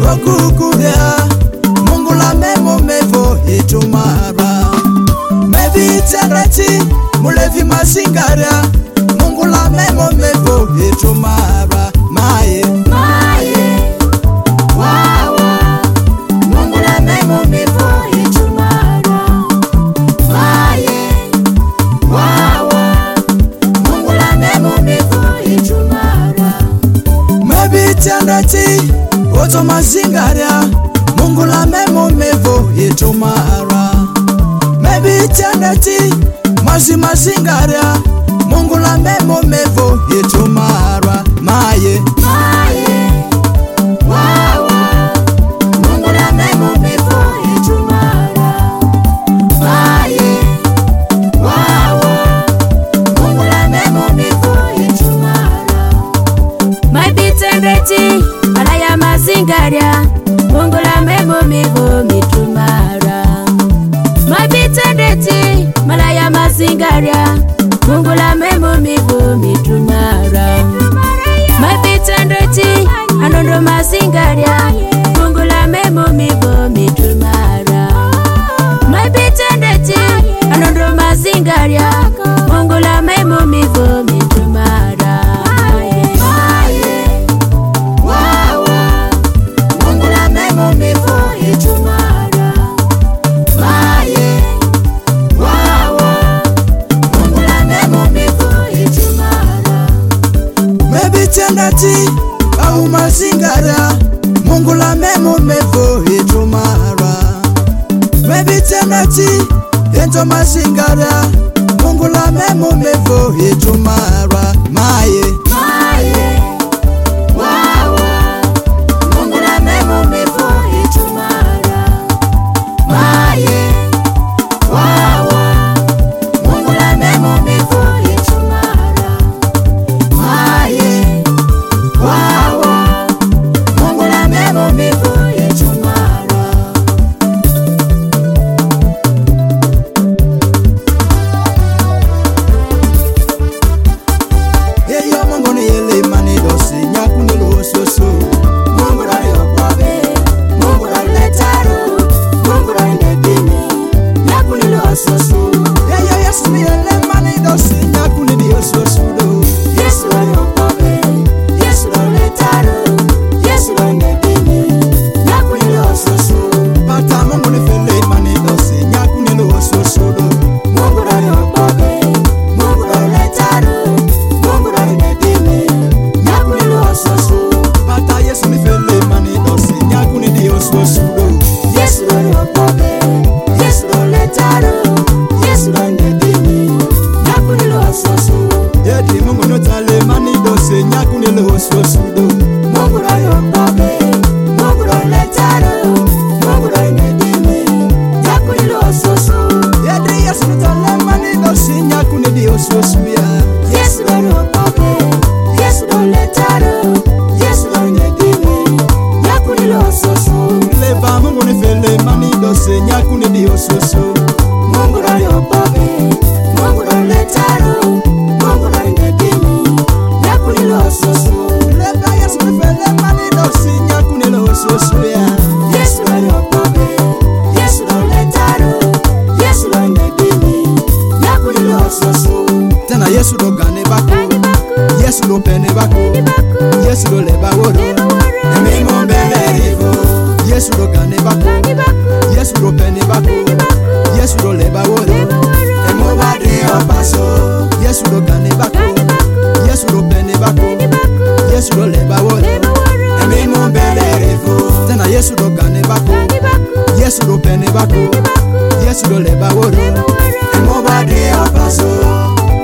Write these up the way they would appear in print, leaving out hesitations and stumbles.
okukuria Mungu la memo mevo itumara mebi tereti mulevi masingaria Mungu la memo mevo itumara maye wawa Mungu la memo mevo itumara maye wawa Mungu la memo mevo itumara mebi tereti oto masingaria Mungu la memo mevo itumara mebi tereti masingaria Mungu la memo mevo itumara maye wawa Mungu la memo mevo itumara maye wawa Mungu la memo mevo itumara my bitendeti alaya mazingaria Mungu la memo mevo mitumara my bitendeti malaya mazingaria Mungu la memo mevo mitumara my bitendeti anondo mazingaria Mungu la memo mevo mitumara my bitendeti anondo mazingaria Mungu la memo mevo mitumara wawa Mungu la memo mevo itumara maye wawa Mungu la memo mevo itumara mebi tereti au mazingaria Mungu la memo mevo itumara mebi tereti ento mazingaria Mungu la memo mevo itumara maye wawa Mungu la memo mevo itumara maye wawa Mungu la memo mevo itumara maye wawa Mungu la memo mevo itumara yeyo Mungu ni yele mani dosi nyakuni lososo Mungu la yopabe Mungu la letaro Mungu la ndedini yakuni lososo yeyo Yesu ni yele mani dosi nyakuni diososo Yesu la yopabe Yesu la letaro Yesu la ndedini yakuni lososo Bata Mungu ni fele mani dosi nyakuni lososo Mungu la yopabe Mungu la letaro Mungu la ndedini yakuni lososo Bata Yesu ni fele mani dosi nyakuni diososo Yesu la yopabe Yesu la letaro Yesu la ndedini yakuni lososo Yedi Mungu no tale mani dosi nyakuni lososo Mungu la yopabe Mungu la letaro Mungu la ndedini yakuni lososo Yedi Yesu no tale mani dosi nyakuni diososo ya Yesu la yopabe Yesu la letaro Yesu la ndedini yakuni lososo Leva Mungu ni fele mani dosi nyakuni diososo Mungu la yopabe Mungu la letaro Mungu la ndedini yakuni lososo Leva Yesu ni fele mani dosi nyakuni lososo ya Yesu la yopabe Yesu la letaro Yesu la ndedini yakuni lososo Tena Yesu do gane bako Yesu do pene bako Yesu do leba woro Emi mombele rivo Yesu do gane bako Yesu do pene bako Yesu do leba woro Emo badi opaso Yesu do gane bako Yesu do pene bako Yesu do leba woro Emi mombele rivo Tena Yesu do gane bako Yesu do pene bako Yesu do leba woro Emo badi opaso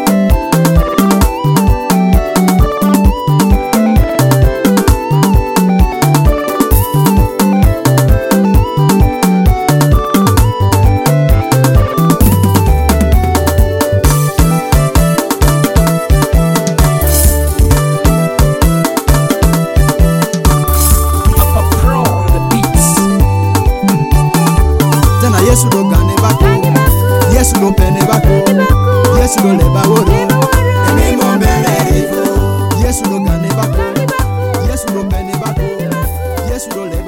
Yesu do gane bako Yesu do pene bako Yesu do leba woro Emi mo mbele rivo Yesu do gane bako Yesu do pene bako Yesu do leba